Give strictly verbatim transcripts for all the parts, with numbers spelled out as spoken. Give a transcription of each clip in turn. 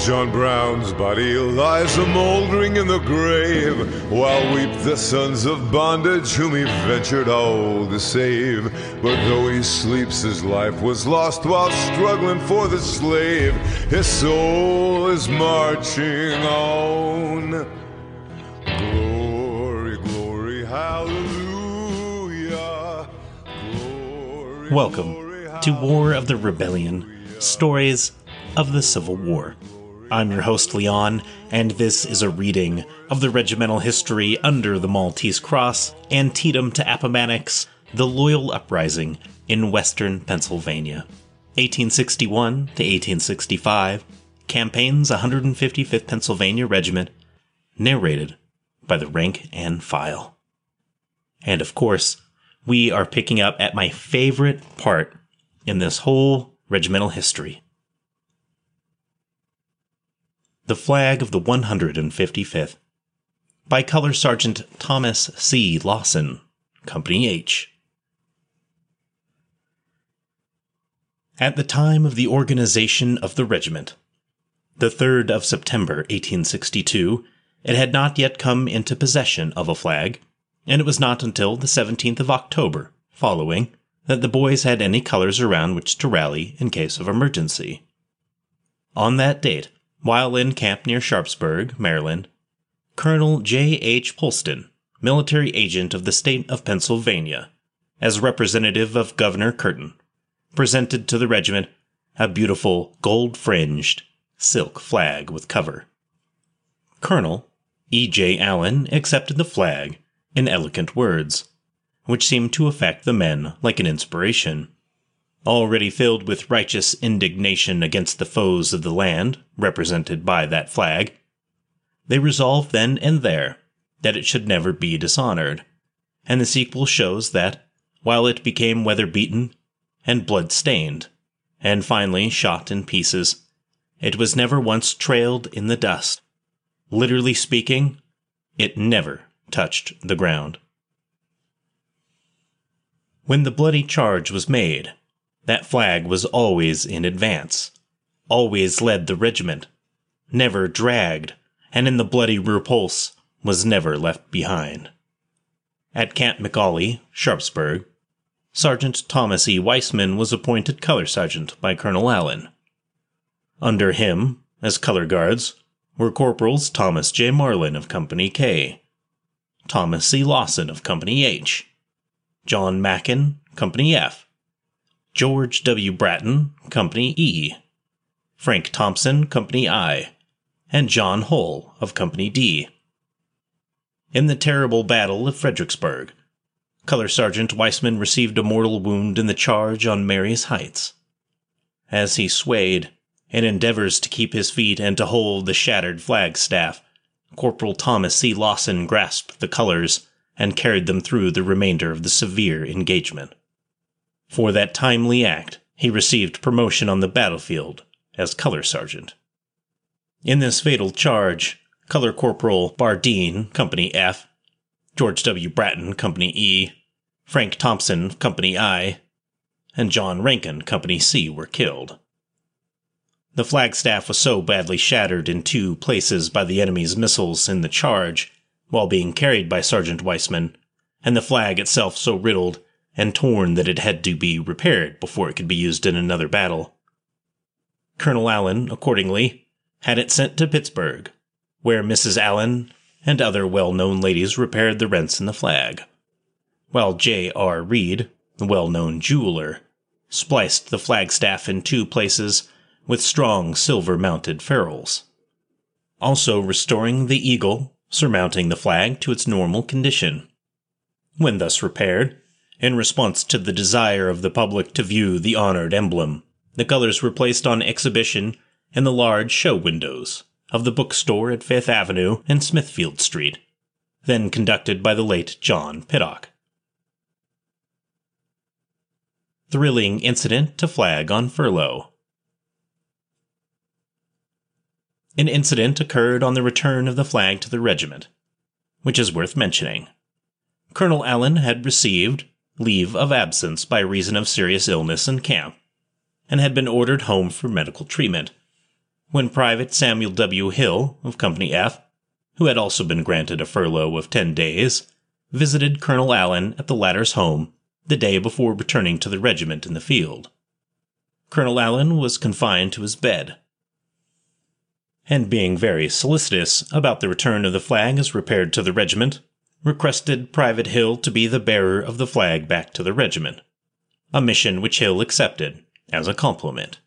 John Brown's body lies a-mouldering in the grave, while weep the sons of bondage whom he ventured all to save. But though he sleeps, his life was lost while struggling for the slave. His soul is marching on. Glory, glory, hallelujah. Glory, Welcome glory, to War of the Rebellion, Stories of the Civil War. I'm your host, Leon, and this is a reading of the regimental history under the Maltese Cross, Antietam to Appomattox, the Loyal Uprising in Western Pennsylvania, eighteen sixty-one to eighteen sixty-five, Campaigns one hundred fifty-fifth Pennsylvania Regiment, narrated by the rank and file. And of course, we are picking up at my favorite part in this whole regimental history. The Flag of the one hundred fifty-fifth, by Color Sergeant Thomas C. Lawson, Company H. At the time of the organization of the regiment, the third of September, eighteen sixty-two, it had not yet come into possession of a flag, and it was not until the seventeenth of October following that the boys had any colors around which to rally in case of emergency. On that date, while in camp near Sharpsburg, Maryland, Colonel J H Polston, military agent of the state of Pennsylvania, as representative of Governor Curtin, presented to the regiment a beautiful gold-fringed silk flag with cover. Colonel E J Allen accepted the flag in eloquent words, which seemed to affect the men like an inspiration. Already filled with righteous indignation against the foes of the land, represented by that flag, they resolved then and there that it should never be dishonored, and the sequel shows that, while it became weather-beaten and blood-stained, and finally shot in pieces, it was never once trailed in the dust. Literally speaking, it never touched the ground. When the bloody charge was made, that flag was always in advance, always led the regiment, never dragged, and in the bloody repulse was never left behind. At Camp McAuley, Sharpsburg, Sergeant Thomas E. Weissman was appointed color sergeant by Colonel Allen. Under him, as color guards, were Corporals Thomas J. Marlin of Company K, Thomas C. Lawson of Company H, John Mackin, Company F, George W. Bratton, Company E, Frank Thompson, Company I, and John Hull of Company D. In the terrible Battle of Fredericksburg, Color Sergeant Weissman received a mortal wound in the charge on Mary's Heights. As he swayed, in endeavors to keep his feet and to hold the shattered flagstaff, Corporal Thomas C. Lawson grasped the colors and carried them through the remainder of the severe engagement. For that timely act, he received promotion on the battlefield as color sergeant. In this fatal charge, Color Corporal Bardeen, Company F, George W. Bratton, Company E, Frank Thompson, Company I, and John Rankin, Company C, were killed. The flagstaff was so badly shattered in two places by the enemy's missiles in the charge, while being carried by Sergeant Weissman, and the flag itself so riddled and torn that it had to be repaired before it could be used in another battle. Colonel Allen, accordingly, had it sent to Pittsburgh, where Missus Allen and other well-known ladies repaired the rents in the flag, while J R Reed, the well-known jeweler, spliced the flagstaff in two places with strong silver-mounted ferrules, also restoring the eagle surmounting the flag to its normal condition. When thus repaired, in response to the desire of the public to view the honored emblem, the colors were placed on exhibition in the large show windows of the bookstore at Fifth Avenue and Smithfield Street, then conducted by the late John Piddock. Thrilling incident to flag on furlough. An incident occurred on the return of the flag to the regiment, which is worth mentioning. Colonel Allen had received leave of absence by reason of serious illness in camp, and had been ordered home for medical treatment. when Private Samuel W. Hill of Company F, who had also been granted a furlough of ten days, visited Colonel Allen at the latter's home the day before returning to the regiment in the field. Colonel Allen was confined to his bed, and being very solicitous about the return of the flag as repaired to the regiment, requested Private Hill to be the bearer of the flag back to the regiment, a mission which Hill accepted as a compliment.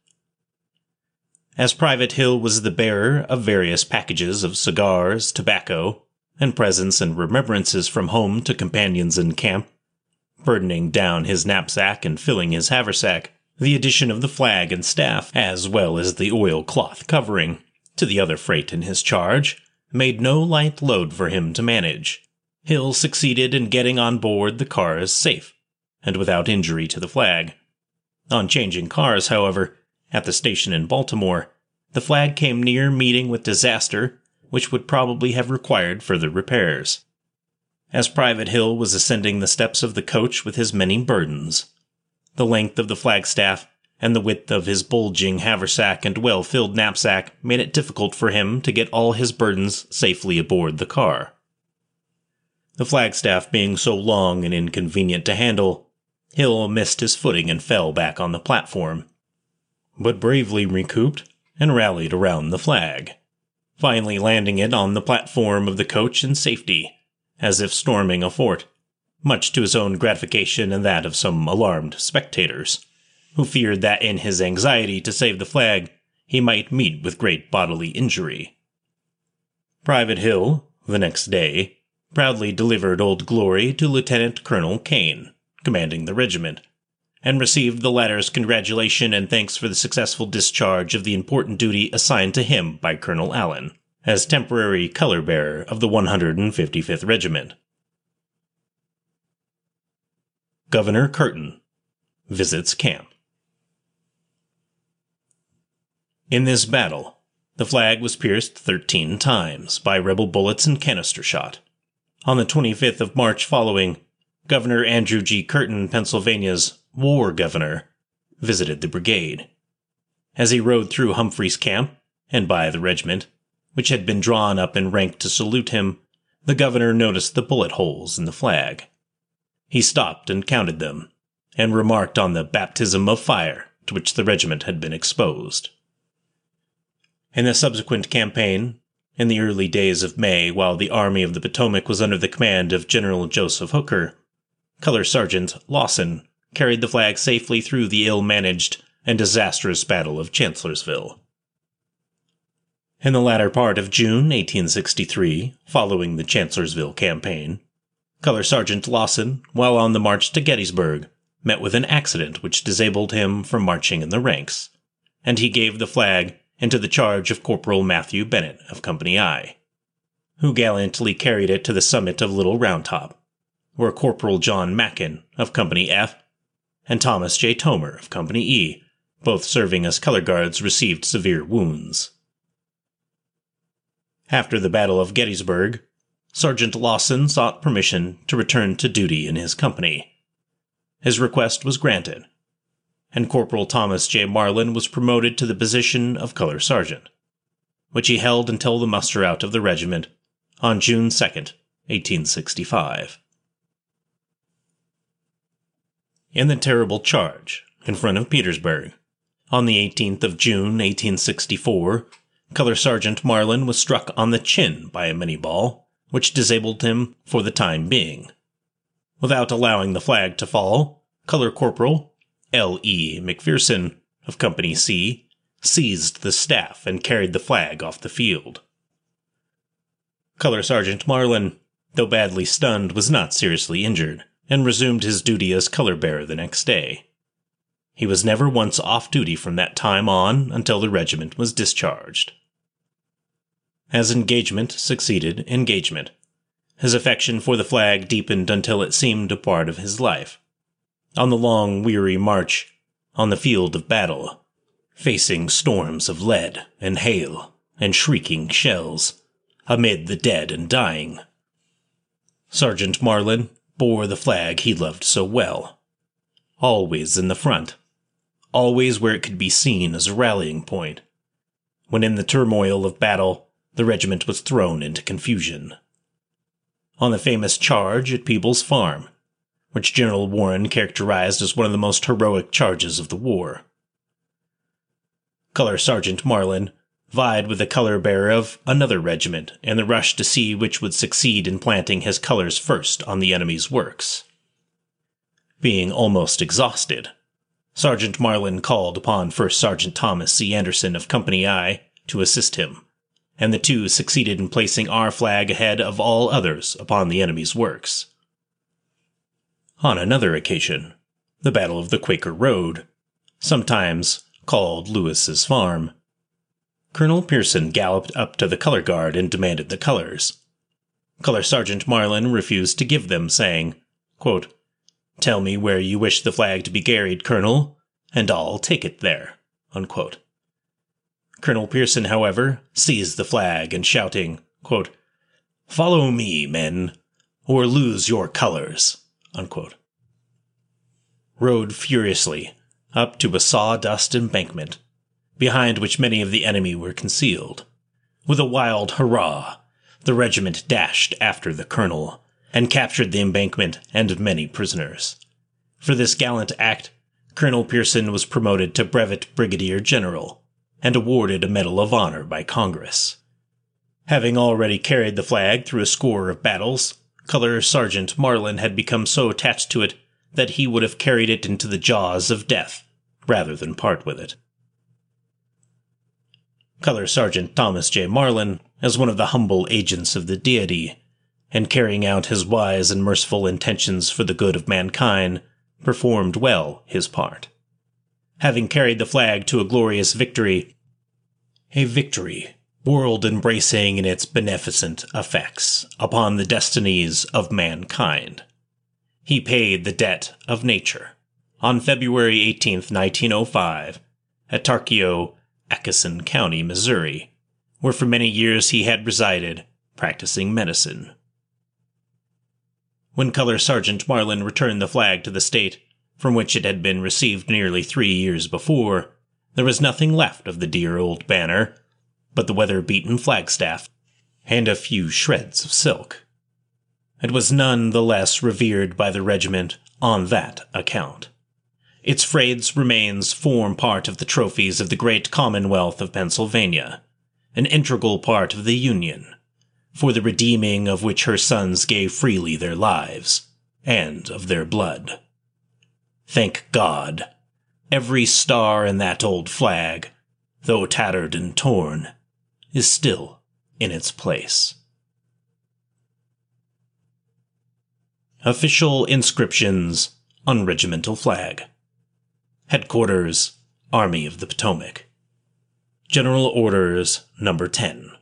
As Private Hill was the bearer of various packages of cigars, tobacco, and presents and remembrances from home to companions in camp, burdening down his knapsack and filling his haversack, the addition of the flag and staff, as well as the oilcloth covering, to the other freight in his charge, made no light load for him to manage. Hill succeeded in getting on board the cars safe, and without injury to the flag. On changing cars, however, at the station in Baltimore, the flag came near meeting with disaster, which would probably have required further repairs. As Private Hill was ascending the steps of the coach with his many burdens, the length of the flagstaff and the width of his bulging haversack and well-filled knapsack made it difficult for him to get all his burdens safely aboard the car. The flagstaff being so long and inconvenient to handle, Hill missed his footing and fell back on the platform, but bravely recouped and rallied around the flag, finally landing it on the platform of the coach in safety, as if storming a fort, much to his own gratification and that of some alarmed spectators, who feared that in his anxiety to save the flag he might meet with great bodily injury. Private Hill, the next day, proudly delivered Old Glory to Lieutenant Colonel Kane, commanding the regiment, and received the latter's congratulation and thanks for the successful discharge of the important duty assigned to him by Colonel Allen, as temporary color-bearer of the one hundred fifty-fifth Regiment. Governor Curtin visits camp. In this battle, the flag was pierced thirteen times by rebel bullets and canister shot. On the twenty-fifth of March following, Governor Andrew G. Curtin, Pennsylvania's war governor, visited the brigade. As he rode through Humphreys camp and by the regiment, which had been drawn up in rank to salute him, the governor noticed the bullet holes in the flag. He stopped and counted them, and remarked on the baptism of fire to which the regiment had been exposed. In the subsequent campaign, in the early days of May, while the Army of the Potomac was under the command of General Joseph Hooker, Color Sergeant Lawson carried the flag safely through the ill-managed and disastrous Battle of Chancellorsville. In the latter part of June eighteen sixty-three, following the Chancellorsville campaign, Color Sergeant Lawson, while on the march to Gettysburg, met with an accident which disabled him from marching in the ranks, and he gave the flag into the charge of Corporal Matthew Bennett of Company I, who gallantly carried it to the summit of Little Round Top, where Corporal John Mackin of Company F and Thomas J. Tomer of Company E, both serving as color guards, received severe wounds. After the Battle of Gettysburg, Sergeant Lawson sought permission to return to duty in his company. His request was granted, and Corporal Thomas J. Marlin was promoted to the position of color sergeant, which he held until the muster-out of the regiment on June second, eighteen sixty-five. In the terrible charge in front of Petersburg, on the eighteenth of June, eighteen sixty-four, Color Sergeant Marlin was struck on the chin by a Minnie-ball, which disabled him for the time being. Without allowing the flag to fall, Color Corporal L E McPherson of Company C seized the staff and carried the flag off the field. Color Sergeant Marlin, though badly stunned, was not seriously injured, and resumed his duty as color-bearer the next day. He was never once off duty from that time on until the regiment was discharged. As engagement succeeded engagement, his affection for the flag deepened until it seemed a part of his life. On the long, weary march, on the field of battle, facing storms of lead and hail and shrieking shells, amid the dead and dying, Sergeant Marlin bore the flag he loved so well, always in the front, always where it could be seen as a rallying point, when in the turmoil of battle, the regiment was thrown into confusion. On the famous charge at Peebles Farm, which General Warren characterized as one of the most heroic charges of the war, Color Sergeant Marlin vied with the color-bearer of another regiment in the rush to see which would succeed in planting his colors first on the enemy's works. Being almost exhausted, Sergeant Marlin called upon First Sergeant Thomas C. Anderson of Company I to assist him, and the two succeeded in placing our flag ahead of all others upon the enemy's works. On another occasion, the Battle of the Quaker Road, sometimes called Lewis's Farm, Colonel Pearson galloped up to the color guard and demanded the colors. Color Sergeant Marlin refused to give them, saying, quote, "Tell me where you wish the flag to be carried, Colonel, and I'll take it there." Unquote. Colonel Pearson, however, seized the flag and shouting, quote, "Follow me, men, or lose your colors," unquote, rode furiously up to a sawdust embankment, behind which many of the enemy were concealed. With a wild hurrah, the regiment dashed after the colonel, and captured the embankment and many prisoners. For this gallant act, Colonel Pearson was promoted to Brevet Brigadier General, and awarded a Medal of Honor by Congress. Having already carried the flag through a score of battles, Color Sergeant Marlin had become so attached to it that he would have carried it into the jaws of death, rather than part with it. Color Sergeant Thomas J. Marlin, as one of the humble agents of the deity, and carrying out his wise and merciful intentions for the good of mankind, performed well his part. Having carried the flag to a glorious victory, a victory world-embracing in its beneficent effects upon the destinies of mankind, he paid the debt of nature on February eighteenth, nineteen oh five, at Tarkio, Atchison County, Missouri, where for many years he had resided, practicing medicine. When Color Sergeant Marlin returned the flag to the state from which it had been received nearly three years before, there was nothing left of the dear old banner but the weather-beaten flagstaff and a few shreds of silk. It was none the less revered by the regiment on that account. Its frayed remains form part of the trophies of the great Commonwealth of Pennsylvania, an integral part of the Union, for the redeeming of which her sons gave freely their lives, and of their blood. Thank God, every star in that old flag, though tattered and torn, is still in its place. Official inscriptions on regimental flag. Headquarters, Army of the Potomac. General Orders Number ten.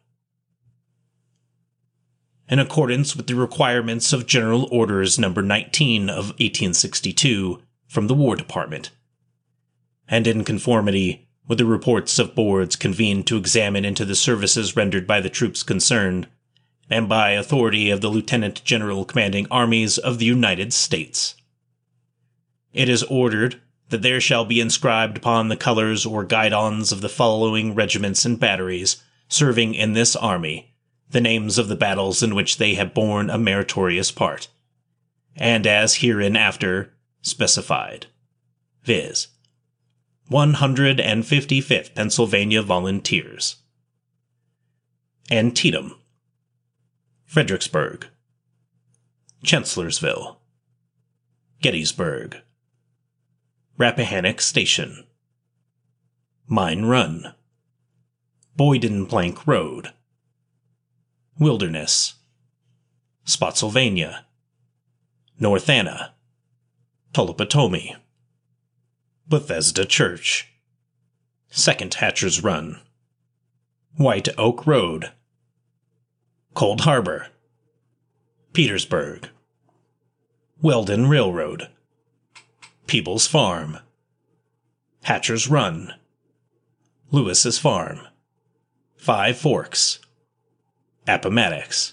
In accordance with the requirements of General Orders Number nineteen of eighteen sixty-two from the War Department, and in conformity with the reports of boards convened to examine into the services rendered by the troops concerned, and by authority of the Lieutenant General Commanding Armies of the United States, it is ordered that there shall be inscribed upon the colors or guidons of the following regiments and batteries serving in this army the names of the battles in which they have borne a meritorious part, and as hereinafter specified, viz. one hundred fifty-fifth Pennsylvania Volunteers, Antietam, Fredericksburg, Chancellorsville, Gettysburg, Rappahannock Station, Mine Run, Boyden Plank Road, Wilderness, Spotsylvania, North Anna, Tullapatomi, Bethesda Church, Second Hatcher's Run, White Oak Road, Cold Harbor, Petersburg, Weldon Railroad, Peebles Farm, Hatcher's Run, Lewis's Farm, Five Forks, Appomattox.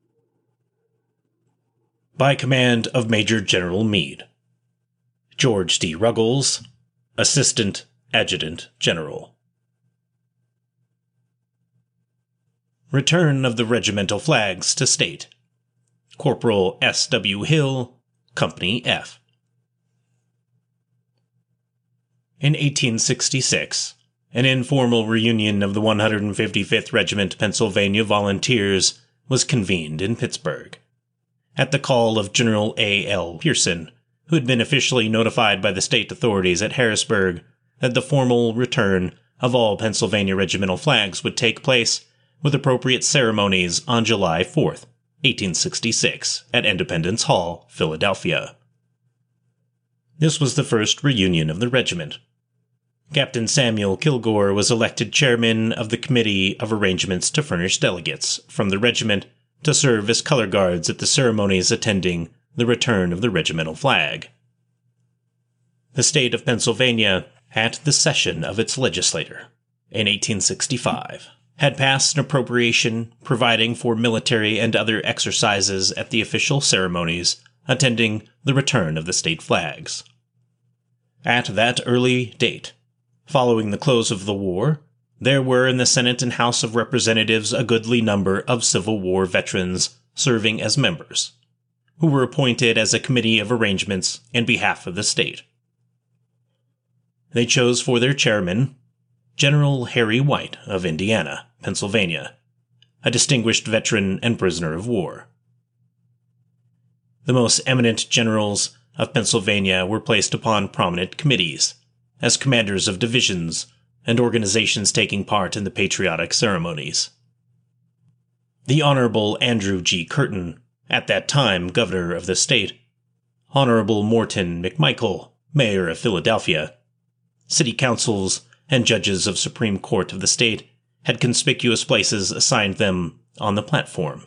By command of Major General Meade. George D. Ruggles, Assistant Adjutant General. Return of the regimental flags to state. Corporal S W Hill, Company F. In eighteen sixty-six, an informal reunion of the one hundred fifty-fifth Regiment Pennsylvania Volunteers was convened in Pittsburgh. At the call of General A L Pearson, who had been officially notified by the state authorities at Harrisburg that the formal return of all Pennsylvania regimental flags would take place with appropriate ceremonies on July fourth, eighteen sixty-six, at Independence Hall, Philadelphia. This was the first reunion of the regiment. Captain Samuel Kilgore was elected chairman of the Committee of Arrangements to furnish delegates from the regiment to serve as color guards at the ceremonies attending the return of the regimental flag. The state of Pennsylvania, at the session of its legislature in eighteen sixty-five, had passed an appropriation providing for military and other exercises at the official ceremonies attending the return of the state flags. At that early date, following the close of the war, there were in the Senate and House of Representatives a goodly number of Civil War veterans serving as members, who were appointed as a committee of arrangements in behalf of the state. They chose for their chairman General Harry White of Indiana, Pennsylvania, a distinguished veteran and prisoner of war. The most eminent generals of Pennsylvania were placed upon prominent committees, as commanders of divisions and organizations taking part in the patriotic ceremonies. The Honorable Andrew G. Curtin, at that time governor of the state, Honorable Morton McMichael, mayor of Philadelphia, city councils and judges of Supreme Court of the state had conspicuous places assigned them on the platform.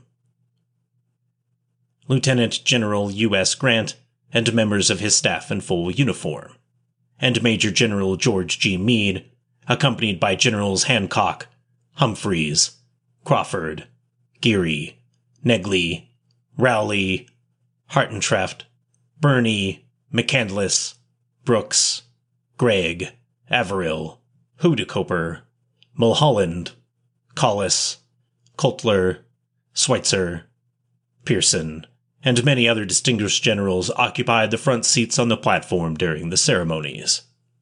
Lieutenant General U S Grant and members of his staff in full uniform, and Major General George G. Meade, accompanied by Generals Hancock, Humphreys, Crawford, Geary, Negley, Rowley, Hartentraft, Birney, McCandless, Brooks, Gregg, Averill, Hudekoper, Mulholland, Collis, Coulter, Schweitzer, Pearson, and many other distinguished generals occupied the front seats on the platform during the ceremonies.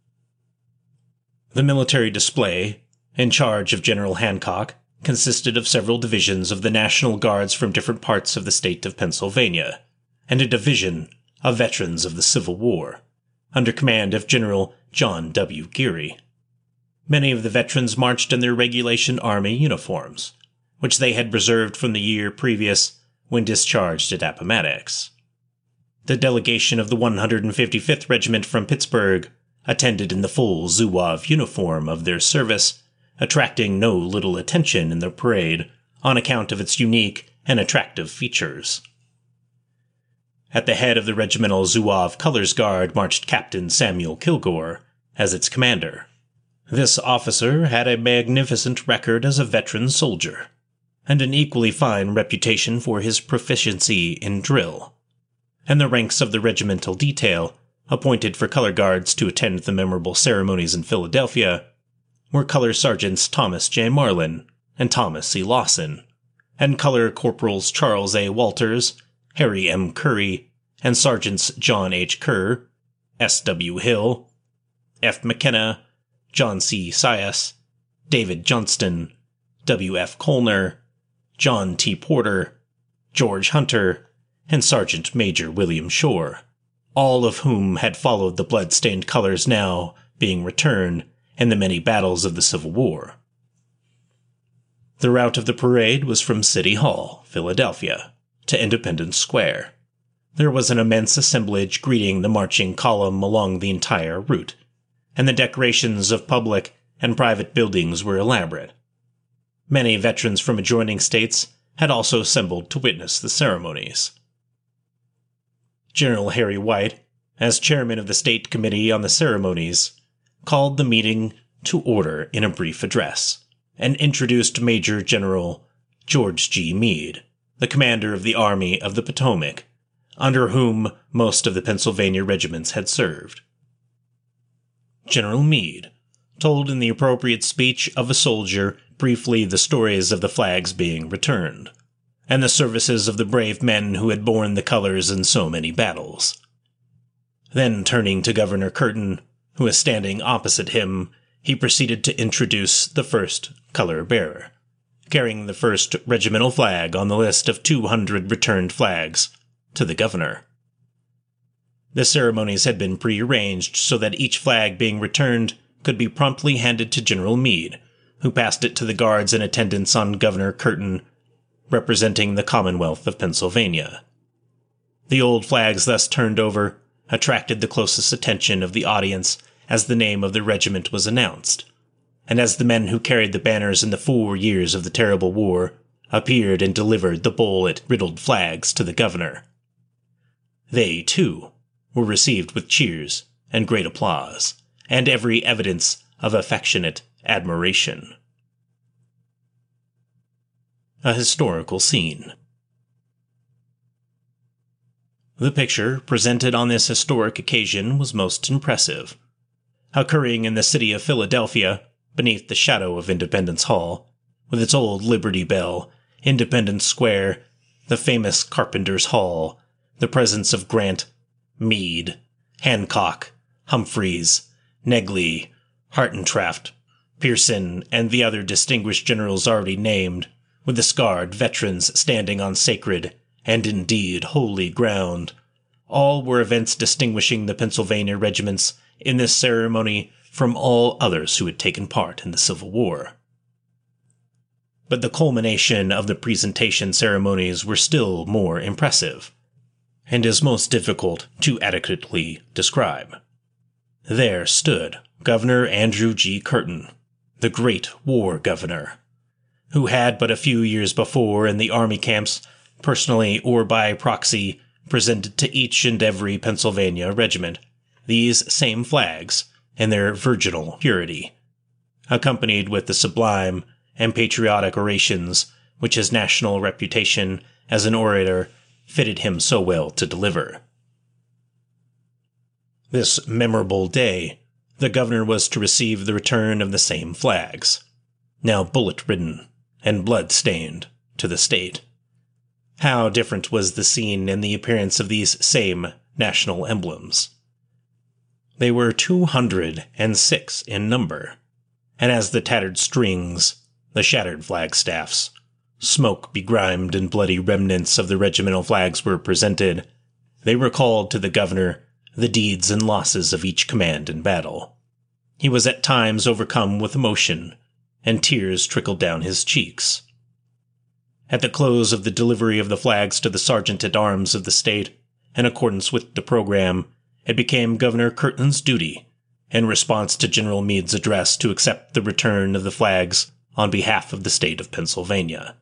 The military display, in charge of General Hancock, consisted of several divisions of the National Guards from different parts of the state of Pennsylvania, and a division of veterans of the Civil War, under command of General John W. Geary. Many of the veterans marched in their regulation army uniforms, which they had reserved from the year previous when discharged at Appomattox. The delegation of the one hundred fifty-fifth Regiment from Pittsburgh attended in the full Zouave uniform of their service, attracting no little attention in the parade on account of its unique and attractive features. At the head of the regimental Zouave Colors Guard marched Captain Samuel Kilgore as its commander. This officer had a magnificent record as a veteran soldier, and an equally fine reputation for his proficiency in drill, and the ranks of the regimental detail, appointed for color guards to attend the memorable ceremonies in Philadelphia, were Color Sergeants Thomas J. Marlin and Thomas C. Lawson, and Color Corporals Charles A. Walters, Harry M. Curry, and Sergeants John H. Kerr, S. W. Hill, F. McKenna, John C. Sias, David Johnston, W. F. Colner, John T. Porter, George Hunter, and Sergeant Major William Shore, all of whom had followed the blood-stained colors now being returned in the many battles of the Civil War. The route of the parade was from City Hall, Philadelphia, to Independence Square. There was an immense assemblage greeting the marching column along the entire route, and the decorations of public and private buildings were elaborate. Many veterans from adjoining states had also assembled to witness the ceremonies. General Harry White, as chairman of the State Committee on the Ceremonies, called the meeting to order in a brief address, and introduced Major General George G. Meade, the commander of the Army of the Potomac, under whom most of the Pennsylvania regiments had served. General Meade told in the appropriate speech of a soldier briefly the stories of the flags being returned, and the services of the brave men who had borne the colors in so many battles. Then, turning to Governor Curtin, who was standing opposite him, he proceeded to introduce the first color-bearer, carrying the first regimental flag on the list of two hundred returned flags, to the governor. The ceremonies had been prearranged so that each flag being returned could be promptly handed to General Meade, who passed it to the guards in attendance on Governor Curtin, representing the Commonwealth of Pennsylvania. The old flags thus turned over attracted the closest attention of the audience as the name of the regiment was announced, and as the men who carried the banners in the four years of the terrible war appeared and delivered the bullet-riddled flags to the governor. They, too, were received with cheers and great applause, and every evidence of affectionate admiration. A historical scene. The picture presented on this historic occasion was most impressive. Occurring in the city of Philadelphia, beneath the shadow of Independence Hall, with its old Liberty Bell, Independence Square, the famous Carpenter's Hall, the presence of Grant, Meade, Hancock, Humphreys, Negley, Hartentraft, Pearson, and the other distinguished generals already named, with the scarred veterans standing on sacred, and indeed holy ground. All were events distinguishing the Pennsylvania regiments in this ceremony from all others who had taken part in the Civil War. But the culmination of the presentation ceremonies were still more impressive, and is most difficult to adequately describe. There stood Governor Andrew G. Curtin, the great war governor, who had but a few years before in the army camps, personally or by proxy, presented to each and every Pennsylvania regiment these same flags in their virginal purity, accompanied with the sublime and patriotic orations which his national reputation as an orator fitted him so well to deliver. This memorable day, the governor was to receive the return of the same flags, now bullet-ridden and blood-stained, to the state. How different was the scene and the appearance of these same national emblems. They were two hundred and six in number, and as the tattered strings, the shattered flagstaffs, smoke-begrimed and bloody remnants of the regimental flags were presented, they recalled to the governor the deeds and losses of each command in battle. He was at times overcome with emotion, and tears trickled down his cheeks. At the close of the delivery of the flags to the sergeant-at-arms of the state, in accordance with the program, it became Governor Curtin's duty, in response to General Meade's address, to accept the return of the flags on behalf of the state of Pennsylvania.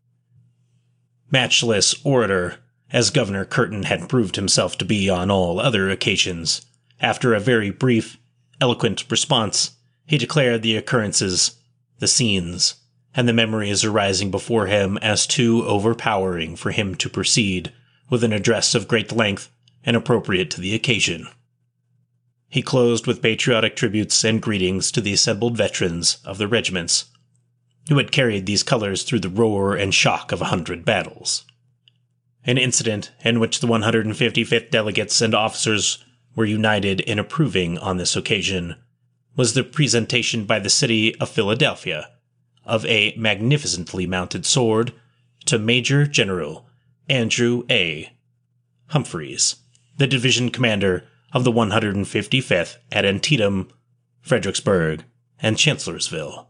Matchless orator, as Governor Curtin had proved himself to be on all other occasions, after a very brief, eloquent response, he declared the occurrences, the scenes, and the memories arising before him as too overpowering for him to proceed with an address of great length and appropriate to the occasion. He closed with patriotic tributes and greetings to the assembled veterans of the regiments, who had carried these colors through the roar and shock of a hundred battles. An incident in which the one hundred fifty-fifth delegates and officers were united in approving on this occasion was the presentation by the city of Philadelphia of a magnificently mounted sword to Major General Andrew A. Humphreys, the division commander of the one hundred fifty-fifth at Antietam, Fredericksburg, and Chancellorsville.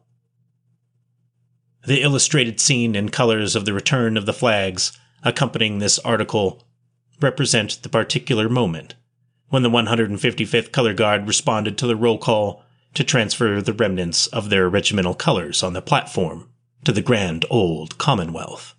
The illustrated scene and colors of the return of the flags accompanying this article represent the particular moment when the one hundred fifty-fifth Color Guard responded to the roll call to transfer the remnants of their regimental colors on the platform to the grand old Commonwealth.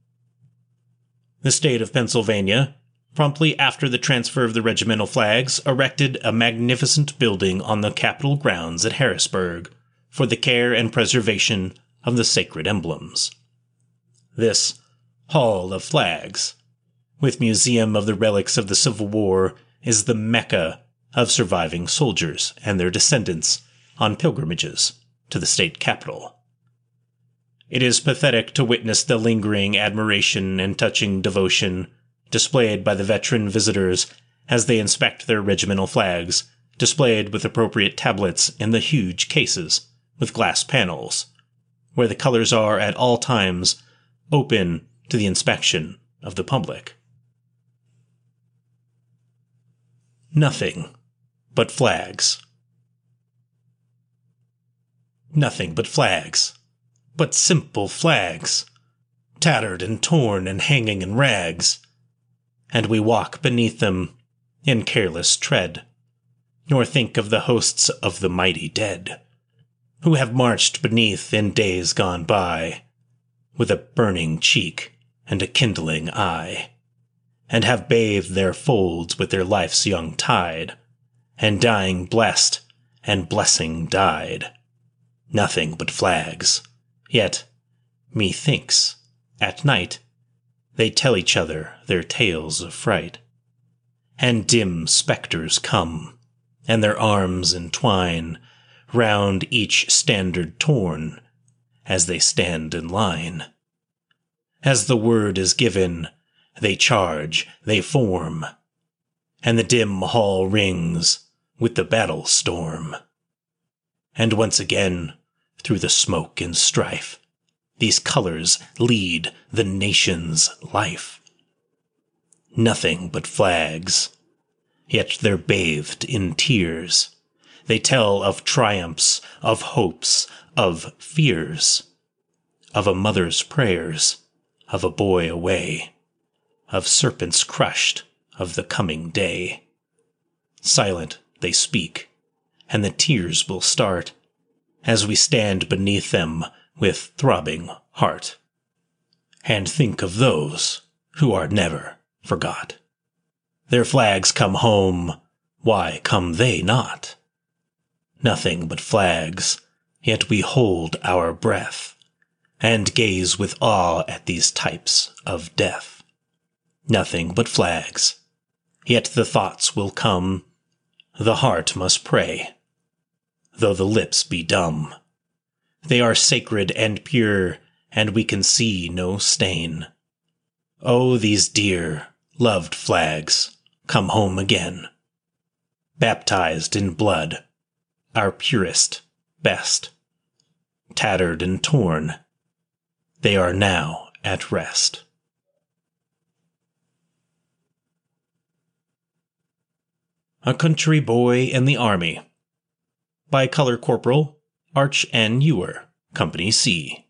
The state of Pennsylvania, promptly after the transfer of the regimental flags, erected a magnificent building on the Capitol grounds at Harrisburg for the care and preservation of the sacred emblems. This Hall of Flags, with Museum of the Relics of the Civil War, is the Mecca of surviving soldiers and their descendants on pilgrimages to the state capitol. It is pathetic to witness the lingering admiration and touching devotion displayed by the veteran visitors as they inspect their regimental flags, displayed with appropriate tablets in the huge cases with glass panels, where the colors are at all times open to the inspection of the public. Nothing but flags. Nothing but flags. But simple flags, tattered and torn and hanging in rags. And we walk beneath them in careless tread, nor think of the hosts of the mighty dead, who have marched beneath in days gone by, with a burning cheek and a kindling eye, and have bathed their folds with their life's young tide, and dying blessed and blessing died. Nothing but flags. Yet, methinks, at night, they tell each other their tales of fright, and dim spectres come, and their arms entwine round each standard torn, as they stand in line. As the word is given, they charge, they form, and the dim hall rings with the battle storm. And once again, through the smoke and strife, these colors lead the nation's life. Nothing but flags, yet they're bathed in tears. They tell of triumphs, of hopes, of fears, of a mother's prayers, of a boy away, of serpents crushed, of the coming day. Silent they speak, and the tears will start as we stand beneath them with throbbing heart, and think of those who are never forgot. Their flags come home, why come they not? Nothing but flags, yet we hold our breath, and gaze with awe at these types of death. Nothing but flags, yet the thoughts will come, the heart must pray, though the lips be dumb. They are sacred and pure, and we can see no stain. Oh, these dear, loved flags, come home again, baptized in blood, our purest, best. Tattered and torn, they are now at rest. A Country Boy in the Army by Color Corporal Arch N. Ewer, Company C.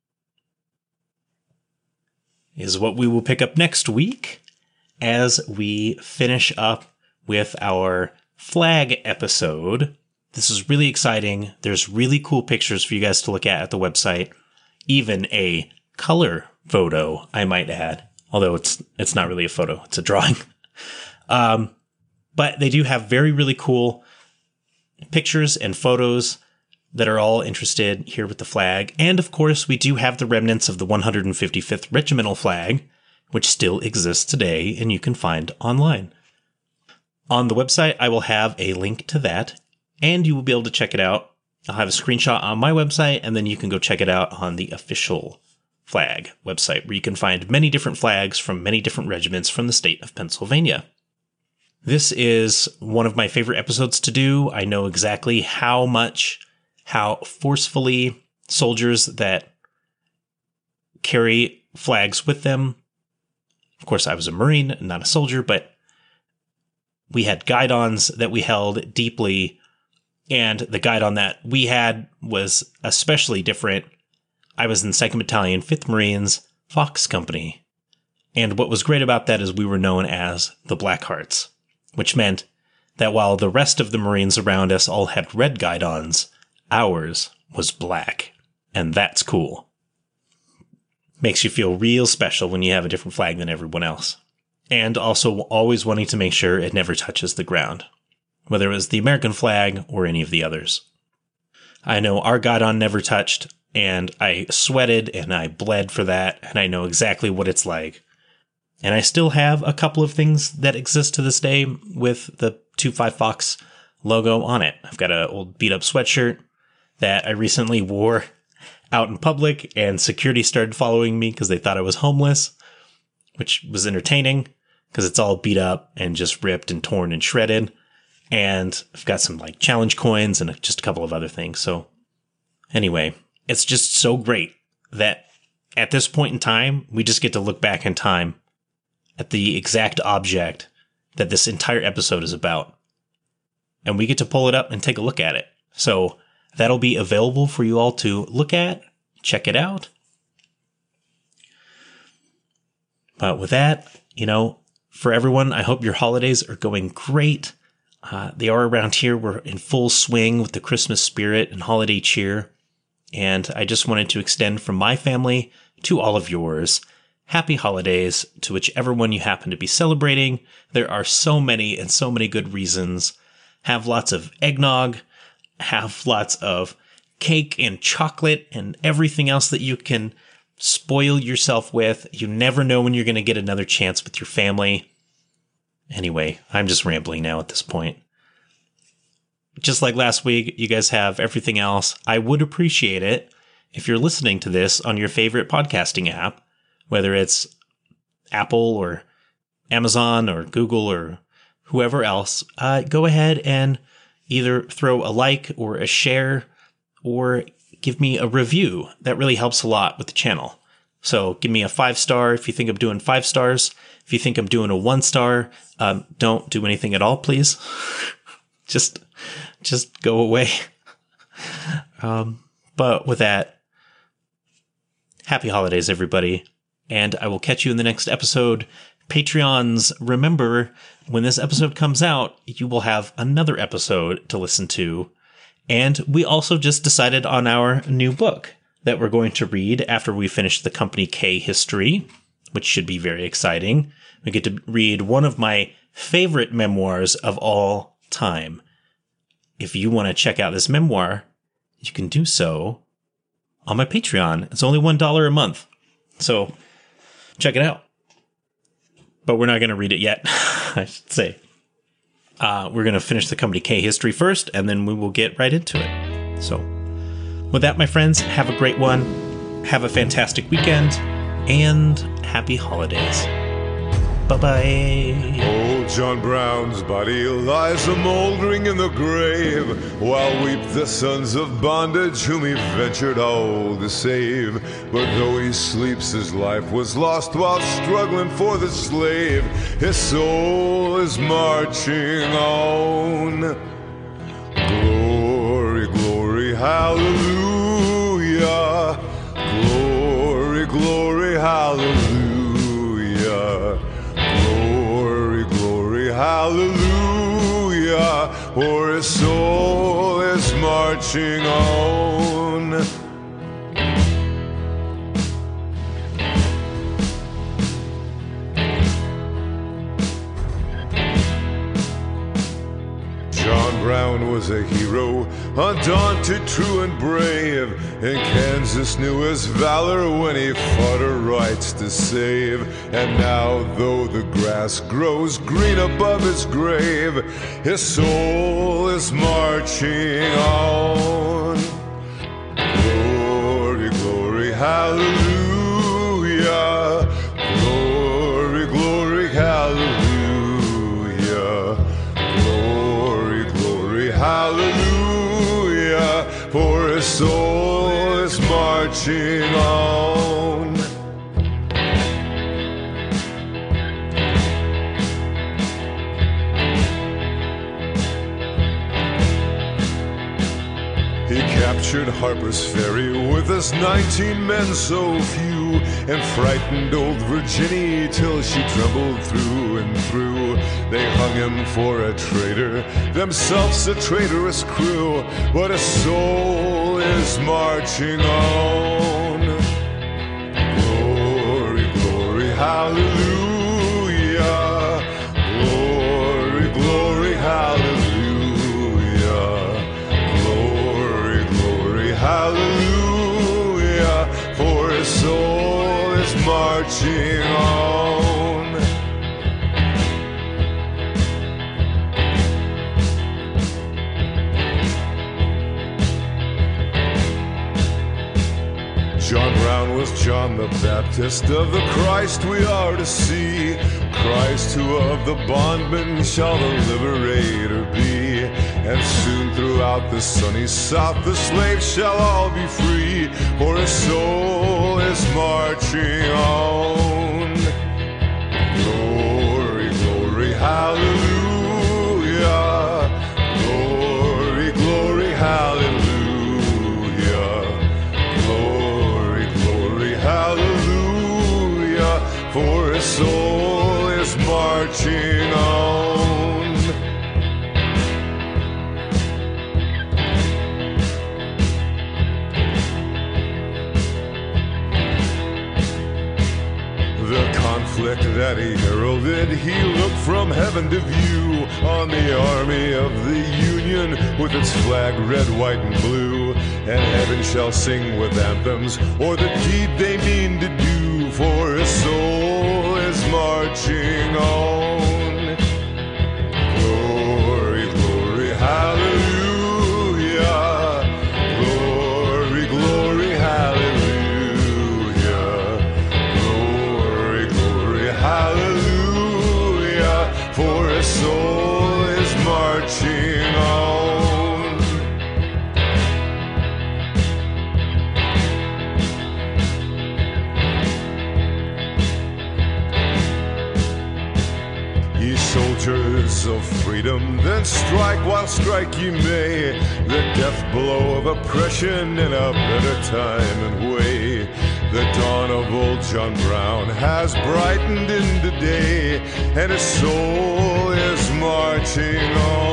Is what we will pick up next week as we finish up with our flag episode. This is really exciting. There's really cool pictures for you guys to look at at the website. Even a color photo, I might add. Although it's it's not really a photo, it's a drawing. Um, but they do have very, really cool pictures and photos that are all interested here with the flag. And of course, we do have the remnants of the one hundred fifty-fifth Regimental flag, which still exists today and you can find online. On the website, I will have a link to that, and you will be able to check it out. I'll have a screenshot on my website, and then you can go check it out on the official flag website, where you can find many different flags from many different regiments from the state of Pennsylvania. This is one of my favorite episodes to do. I know exactly how much, how forcefully soldiers that carry flags with them. Of course, I was a Marine, not a soldier, but we had guidons that we held deeply, and the guidon that we had was especially different. I was in second Battalion, fifth Marines, Fox Company. And what was great about that is we were known as the Blackhearts, which meant that while the rest of the Marines around us all had red guidons, ours was black. And that's cool. Makes you feel real special when you have a different flag than everyone else. And also always wanting to make sure it never touches the ground, whether it was the American flag or any of the others. I know our guidon never touched, and I sweated and I bled for that, and I know exactly what it's like. And I still have a couple of things that exist to this day with the two five Fox logo on it. I've got an old beat-up sweatshirt that I recently wore out in public and security started following me because they thought I was homeless, which was entertaining because it's all beat up and just ripped and torn and shredded. And I've got some like challenge coins and just a couple of other things. So anyway, it's just so great that at this point in time, we just get to look back in time at the exact object that this entire episode is about. And we get to pull it up and take a look at it. So that'll be available for you all to look at, check it out. But with that, you know, for everyone, I hope your holidays are going great. Uh, they are around here. We're in full swing with the Christmas spirit and holiday cheer. And I just wanted to extend from my family to all of yours, happy holidays to whichever one you happen to be celebrating. There are so many and so many good reasons. Have lots of eggnog, have lots of cake and chocolate and everything else that you can spoil yourself with. You never know when you're going to get another chance with your family. Anyway, I'm just rambling now at this point. Just like last week, you guys have everything else. I would appreciate it if you're listening to this on your favorite podcasting app, whether it's Apple or Amazon or Google or whoever else. Uh, go ahead and either throw a like or a share or give me a review. That really helps a lot with the channel. So give me a five star if you think I'm doing five stars. If you think I'm doing a one star, um, don't do anything at all, please. just, just go away. um, but with that, happy holidays, everybody. And I will catch you in the next episode. Patreons, remember, when this episode comes out, you will have another episode to listen to. And we also just decided on our new book that we're going to read after we finish the Company K history, which should be very exciting. We get to read one of my favorite memoirs of all time. If you want to check out this memoir, you can do so on my Patreon. It's only one dollar a month. So check it out. But we're not going to read it yet, I should say. Uh, we're going to finish the Company K history first, and then we will get right into it. So, with that, my friends, have a great one. Have a fantastic weekend, and happy holidays. Bye-bye. Old John Brown's body lies a-mouldering in the grave, while weep the sons of bondage whom he ventured all to save. But though he sleeps, his life was lost while struggling for the slave. His soul is marching on. Glory, glory, hallelujah. Glory, glory, hallelujah. Hallelujah, for his soul is marching on. John Brown was a hero, undaunted, true and brave, and Kansas knew his valor when he fought her rights to save. And now, though the grass grows green above his grave, his soul is marching on. Glory, glory, hallelujah. Glory, glory, hallelujah. Hallelujah, for his soul is marching on. He captured Harper's Ferry with his nineteen men so few, and frightened old Virginia till she trembled through and through. They hung him for a traitor, themselves a traitorous crew, but his soul is marching on. Glory, glory, hallelujah. Glory, glory, hallelujah. Glory, glory, hallelujah, for his soul is marching on. Test of the Christ we are to see, Christ who of the bondman shall the liberator be. And soon throughout the sunny south the slaves shall all be free, for his soul is marching on. Glory, glory, hallelujah. Glory, glory, hallelujah. Glory, glory, hallelujah. For his soul is marching on. The conflict that he heralded, he looked from heaven to view on the army of the Union with its flag red, white, and blue. And heaven shall sing with anthems o'er the deed they mean to do, for his soul is marching on. Glory, glory, hallelujah. Glory, glory, hallelujah. Glory, glory, hallelujah. For his soul is marching on. Ye soldiers of freedom, then strike while strike ye may, the death blow of oppression in a better time and way. The dawn of old John Brown has brightened into day, and his soul is marching on.